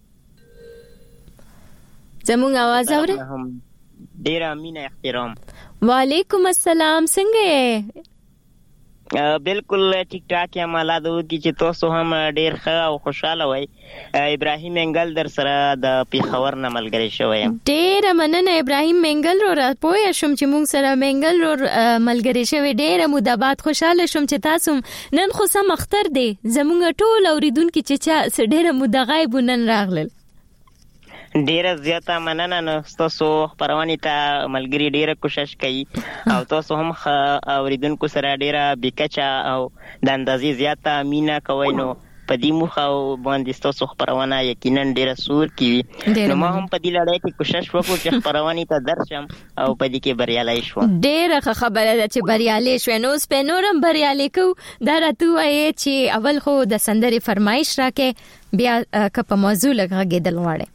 زموږ आवाज اورئ؟ ډیر امینه احترام. وعلیکم السلام، څنګه یې؟ بالکل ټیک ټاک یم. الله دې وکړي چې تاسو هم ډیر ښه او خوشاله وئ. ابراهیم منګل در سره د پیښور نه ملګری شوی یم. ډیر مننه ابراهیم منګل رو را پوه شم چې موږ سره منګل رو ملګری شوی. ډیر مدابات خوشاله شم چې تاسو نن خو سم اختر دی، زموږ ټول اوریدونکو چې ډیر مدغایب نن راغلل. ډیره زیاته مننه. نو تاسو خبرونه ته ملګری ډیره کوشش کوي او تاسو هم اوریدونکو سره ډیره بکچا او د اندازې زیاته مینا کوي. نو په دې موخه باندې تاسو خبرونه یقینا ډیره سور کوي. نو ما هم په دې لړۍ کې کوشش وکړ چې خبرونه ته درشم او په دې کې بریالي شوم. ډیره خبره ده چې بریالي شوې. نو اوس په نورم بریالي کو دا راته وایي چې اول خو د سندرې فرمایش راکې بیا که په موضوع لګېدل غواړي.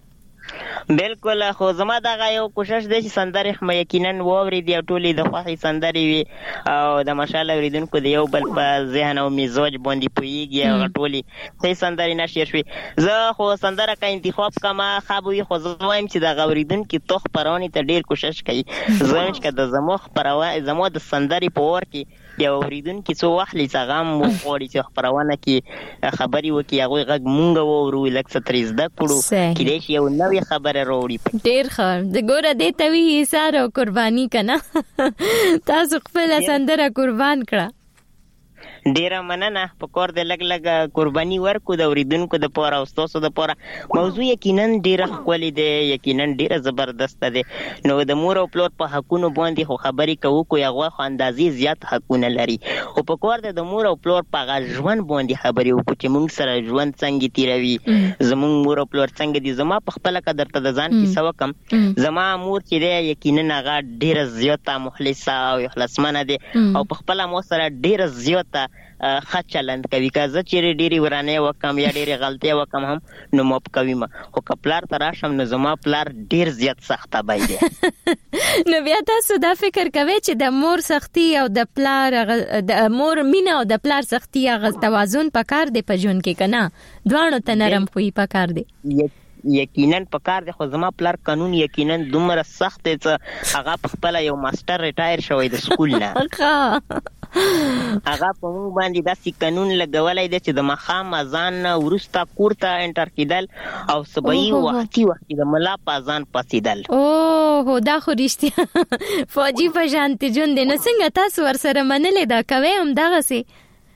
بالکل. خو زما دا یو کوشش دی چې سندرې مې یقینا ووري دی ټولې د خوښي سندرې وي او د مشال اوریدونکو د یو بل په ذهن او مزاج باندې پويږي او ټولې صحیح سندرې نشي شوي. زه خو سندره کا انتخاب کما خابوي خو زه وایم چې د اوریدونکو توخ پرونی ته ډیر کوشش کوي. زه چې د زموږ پروا زموږ د سندرې په ور کې یو اوریدونکو څو وخت لڅغم مو خوړی چې خبرونه کې خبري وکي هغه غږ مونږ وورو لکه تریز د کړو کې یو نوې خبره وروړي. ډیر ښه. د ګوره دې توی ایثار او قرباني کنه تاسو خپل سندره قربان کړه. ډیره مننه. په کور د لګ لګ قرباني ورکو د اوریدونکو د پوره او تاسو د پوره. موضوع یقینا ډیره خولي دی، یقینا ډیره زبردست دی. نو د مور او پلور په حقونو باندې خو خبري کوو کو یغه خو اندازې زیات حقونه لري. او په کور د مور او پلور په ژوند باندې خبري وکړو چې موږ سره ژوند څنګه تیروي، زموږ مور او پلور څنګه دي. زما په خپل قدر ته د ځان کې سوکم. زما مور چې دی یقینا هغه ډیره زیاته مخلصه او اخلاصمنه دی او په خپل مو سره ډیره زیاته خچلند کوي. که زه چیرې ډېری ورانه وکم یا ډېری غلطي وکم هم نو ماپ کوي ما. خو کپلار تراشم نو زما پلار ډېر زیات سخته بای دی. نو بیا تاسو دا فکر کوئ چې د مور سختي او د پلار د مور مینا او د پلار سختي هغه توازن پکار دی په ژوند کې کنه؟ دوانو ته نرم خوې پکار دی. یقینا پکار دی. خو زما پلار قانون یقینا دومره سخت دی چې هغه په خپل یو ماستر ریټایر شوی د سکول نه. هغه په موږ باندې داسې قانون لګولای دی چې د مخام اذان ورسته کوړه انټر کېدل او سبعي وختي د ملا په اذان پاسیدل. او دا خو رښتیا فوجي په شانتي جون دی. نو څنګه تاسو ورسره منلې دا کوي هم دغه سي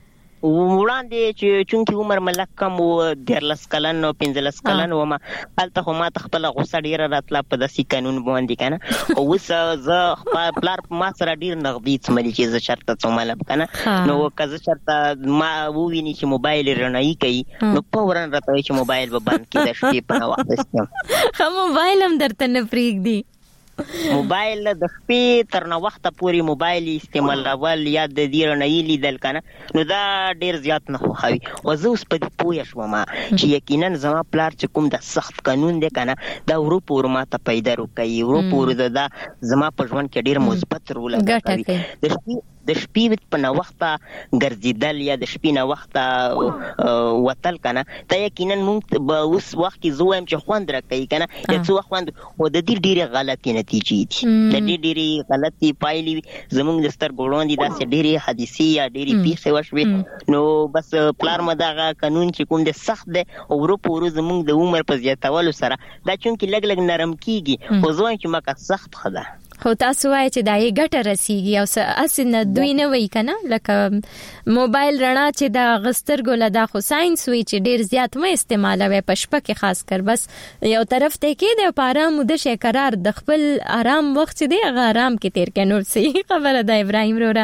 وړاندې چې چونکی عمر ملک کم و 13 کلن او 15 کلن و ما هلته خو ما خپل غوسه ډیره راتله په داسې قانون باندې کنه. او وس زه پلار ما سره ډیر نغدي څملي چې زه شرط څملم کنه. نو کزه شرط ما وویني چې موبایل رڼایي کوي نو پورن راته چې موبایل به بند کړي د شپې په وخت کې. خو موبایل هم درته نه پریږدي. موبایل د شپې تر نو وخت پورې موبایل استعمالول یا د دې رڼایي لیدل کنه نو دا ډیر زیات نه خوښوي. او زه اوس په دې پوه شوم چې یقینا زما پلار چې کوم د سخت قانون دی کنه دا ورو ما ته پیدا کوي. ورو دا زما په ژوند کې ډیر مثبت رول کوي. د شپې په نو وخت ګرځیدل یا د شپې نو وخت وتل کنه ته یقینا مونږ به اوس وخت کې زویم چې خوند راکوي کنه یا څو خوند. او د دې ډیره غلطي نتیجې دي، د دې ډیره غلطي پایلې زمونږ د ستر ګوړوندې داسې ډیره حادثې یا ډیره پیښې وشوي. نو بس پلار مداغه قانون چې کوم د سخت دی او ورو زمونږ د عمر په زیاتولو سره دا چونکی لګ نرم کیږي. خو زویم چې مکه سخت خدا. خو تاسو وایي چې دا یې ګټه رسیږي او اسنه دوی نه وای کنه لکه موبایل رڼا چې دا غستر ګول دا خو ساينس وی چې ډیر زیات مې استعمالوي په شپه کې خاص کر بس یو طرف ته کې د پاره مده شي قرار د خپل آرام وخت دی هغه آرام کې تیر کنور سي خبره ده. ابراهيم رورا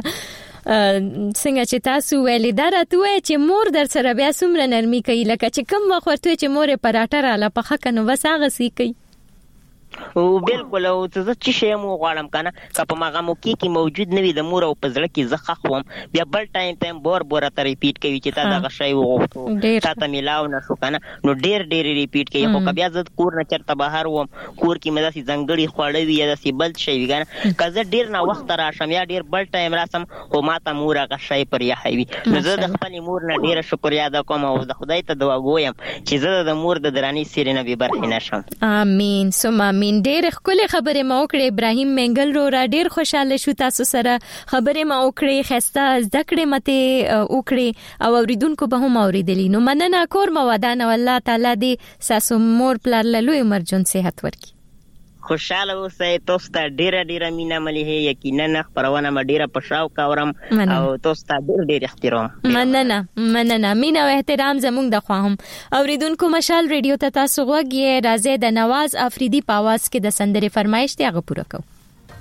څنګه چې تاسو ویلې دا راته چې مور در سره بیا څومره نرمي کوي لکه چې کوم وخت ورته چې مور پراټه را لا پخه کنه وس هغه سي کوي. او بالکل. او څه چې شی مو غواړم کنه که په ماغه مو کې موجود نوي د مور او پزړه کې زخه خوم بیا بل ټایم بور ته ریپیټ کوي چې تا دا شی وغوښتو تا ته ملاو نه شو کنه نو ډیر ریپیټ کوي. خو بیا زه کور نه چرته بهر وم کور کې مې داسې ځنګړي خوړوي یا داسې بل شی وي کنه که زه ډیر نه وخت راشم یا ډیر بل ټایم راسم خو ما ته مور هغه شی پر یحوي. نو زه د خپل مور نه ډیر شکریا ادا کوم او د خدای ته دعا کوم چې زه د مور د دراني سیرې نه به برخه نشم. امين ثم امين. ډېر ښکلې خبرې ما وکړې ابراهيم منګل رورا. ډېر خوشاله شو تاسو سره خبرې ما وکړې. خسته زده کړې مته وکړې او اوریدونکو به هم اوریدلی. نو مننه کور مو ودان او الله تعالی دې ساسو مور پلار له لوی عمر جون صحت ورکړي. خوشاله اوسئ. تاسو ته ډیره مینه ملي یقینا خبرونه ما ډیره په شوق اورم او تاسو ته ډیر احترام. مننه مینه او احترام زموږ د خوا هم. اوریدونکو مشال ریډیو ته تاسو غوږی راځي د نواز افریدي په आवाज کې د سندرې فرمایش ته هغه پوره کوو.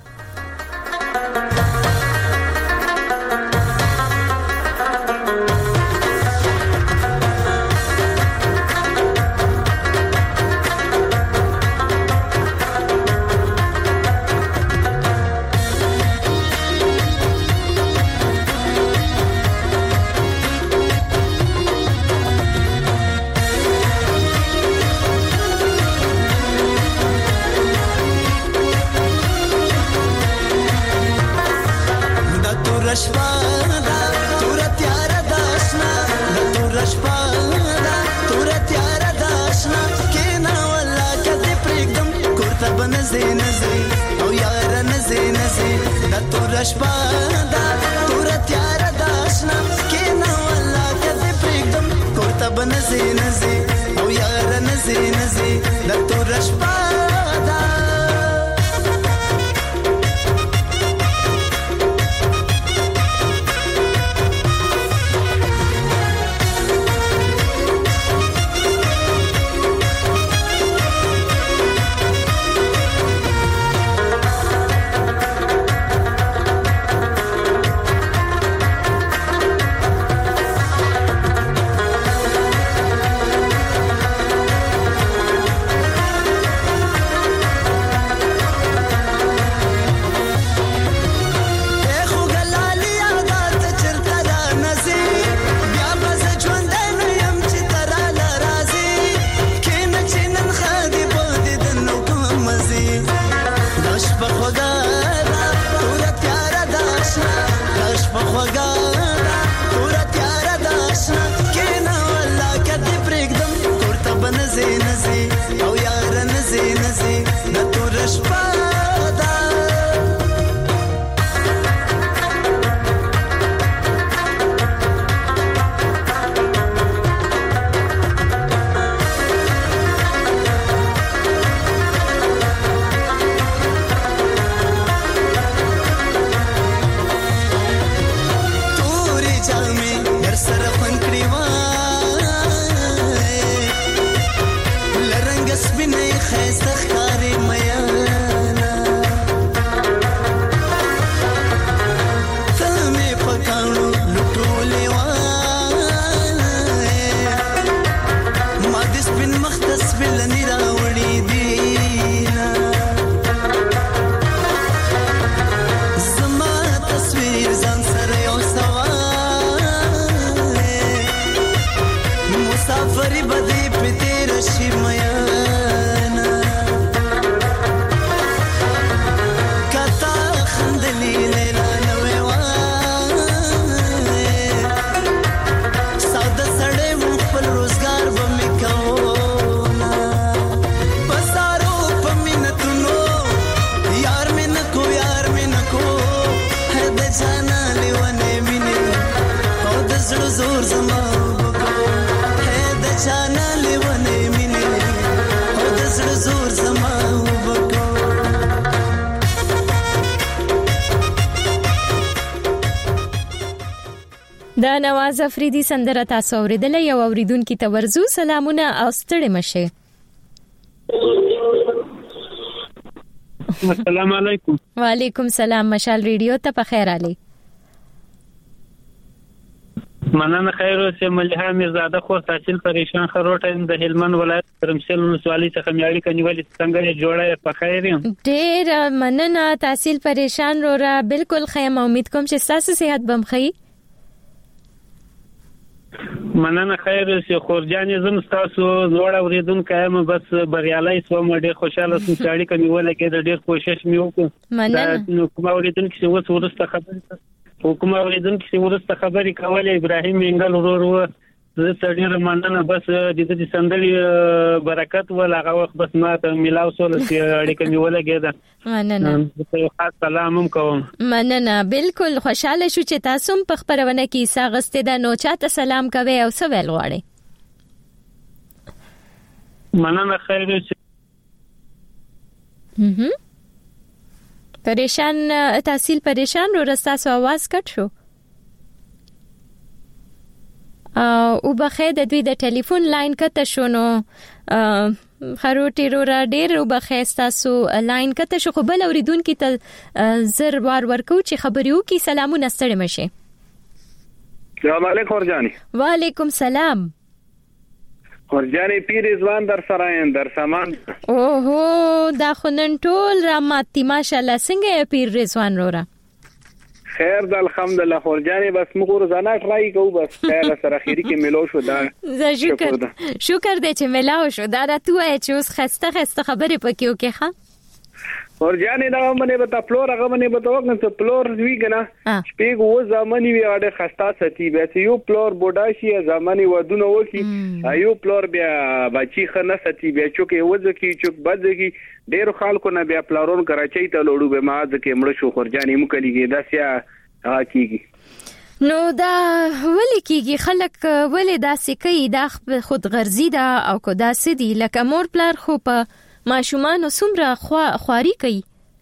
د نواز افریدي سندره تاسو اوریدل. یو اوریدونکو ته ورزو سلامونه او ستړي مشه. السلام علیکم. وعلیکم سلام. مشال ریډیو ته په خیر علي. مننه خیر اوسه. مليحه میرزاده خو تحصیل پریشان خروټه د هلمند ولایت ترمسل ولسوالۍ څخه میاړي کنيولې څنګه جوړه په خیر یم. ډېر مننه. تحصیل پریشان را بالکل خیم. امید کوم چې تاسو صحت بم خي. مننه خیر اوسه. خورجان زم تاسو زوړ اوریدونکو یم. بس بریالي سوم. ډېر خوشاله سم چې اړیکه نیولې کې ډېر کوشش مې وکړ. مننه. کوم اوریدونکو چې اوس ورسته خبره حکومت اوریدونکو چې ورسته خبرې کولې ابراهیم منګل ورور زه ډېر مننه. بس د دې سندري برکت ول هغه وخت بس ما ته ملاو سول چې اړیکه نیولې کېده. مننه. زه خاص سلام هم کوم. مننه. بالکل خوشاله شو چې تاسو په خبرونه کې ساغسته د نو چاته سلام کوي او څه ویل غواړي. مننه خیر. پریشان تحصیل پریشان رو رستا سو आवाज کټ شو او بخې د دوی د ټلیفون لاین کته شونو خروټي رو را ډېر او بخې تاسو لاین کته شو خو بل اوریدونکو ته زر ورکو چې خبريو کی سلامونه ستړي مشه. السلام علیکم ورجانی. وعلیکم سلام. ورجانی پیر ځوان در سره در سامان. اوهو دا خنن ټول را ماتي ماشاءالله څنګه پیر رضوان رورا. خیر د الحمدلله ورجانی بس موږ روزانه ټرای کوو بس خیر سره خیری کې ملو شو دا. شکر دې چې ملاو شو دا راته وای چې اوس خسته خبرې پکې وکې ها. ورجانی دا باندې به تاسو هغه باندې به توګه ته پلور وی کنه شپږ و ځمنی وی اړه خسته ستي به یو پلور بوډاشي ځمنی ودونه وکی ایو پلور بیا بچی خنه ستي بیا چوکې وځکی چوک بدکی ډیر خلکو نه بیا پلورون کراچۍ ته لوړو به ما ځکه مړ شو ورجانی مکلیږي داسیا کیږي. نو دا ولې کیږي خلک ولې داسې کوي دا خود غرضی ده او کو داسې دي لکه مور پلار خو په ماشومان سمره خواري کوي.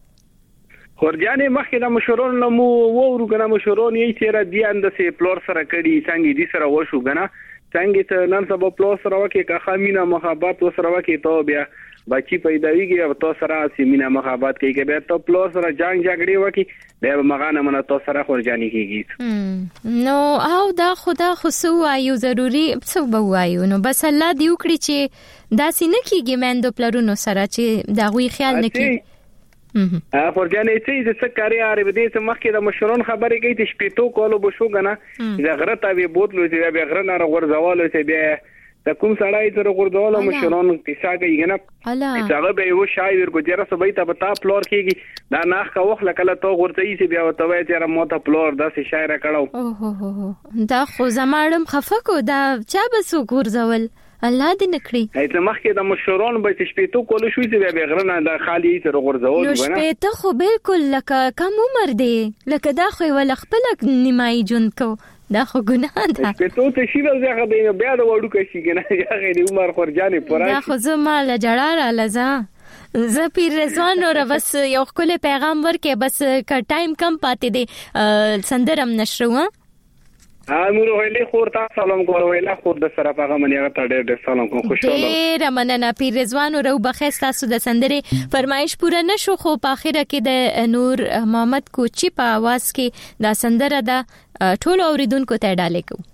ورجانی مخکې د مشورون نو وورو کنه مشورون یې چیرې دی اندسه پلور سره کړي څنګه دي سره وشو کنه څنګه ته نن سبا پلور سره وکي که خامینا محبت وسره وکي ته بیا بچی پیداویږي او تو سره سیمینا محبت کوي که بیا ته پلور سره جنگ جګړې وکي بیا مغانه من تو سره ورجانی کیږي. نو او دا خدا خصو ایو ضروری څه بوایو نو بس الله دی وکړي چې داسې نه کیږي مندو پلرونو سره چې دا غوي خیال نه کوي. ورجانی چې څه کاری اړ به دې مخکې د مشرون خبرې کوي چې شپېتو کولو بشو غنه دا غره ته به بوتلو چې بیا غره نه ورځوالو چې بیا د کوم سړی تر ورځوالو مشرون پیسا کوي کنه هغه به یو شاعر ګجره سبې ته پتا پلور کیږي دا ناخ کا وخت کله تو ورته یې بیا وتوي چې موته پلور داسې شاعر کړو. اوه دا خو زماړم خفقو دا چا بسو ګورځول الله دې نکړي. ایته مخکې د مشرون به شپېتو کول شو چې بیا غرنه د خالی تر ورځول نو شپېته خو بالکل لکه کم عمر دی لکه دا خو ول خپل نیمای جون کو دا خو ګناه ده. شپېتو ته شی ول ځکه دی بیا د وړو کې شي کنه هغه دی عمر خورجانې پورا دا خو زما له جړاره لزا زه پیر رضوان اور بس یو خپل پیغام ورکې بس کا ټایم کم پاتې دی سندرم نشرو نور ویلې خور ته سلام کوم ویلا خور د سره هغه منی هغه ته ډېر سلام کوم خوشاله ډېر مننه پیر رضوان او بخښ تاسو د سندرې فرمایش پوره نشو خو په اخره کې د نور محمد کوچی په आवाज کې دا سندره ده ټول اوریدونکو ته ډالې کوم.